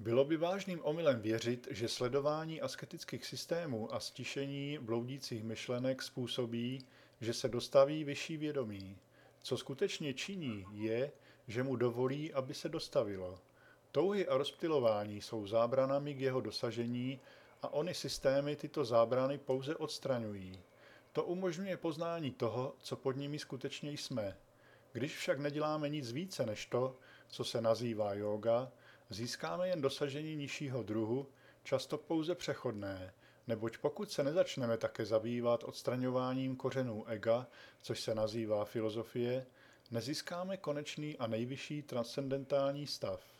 Bylo by vážným omylem věřit, že sledování asketických systémů a stišení bloudících myšlenek způsobí, že se dostaví vyšší vědomí. Co skutečně činí, je, že mu dovolí, aby se dostavilo. Touhy a rozptylování jsou zábranami k jeho dosažení a ony systémy tyto zábrany pouze odstraňují. To umožňuje poznání toho, co pod nimi skutečně jsme. Když však neděláme nic více než to, co se nazývá jóga, získáme jen dosažení nižšího druhu, často pouze přechodné, neboť pokud se nezačneme také zabývat odstraňováním kořenů ega, což se nazývá filozofie, nezískáme konečný a nejvyšší transcendentální stav.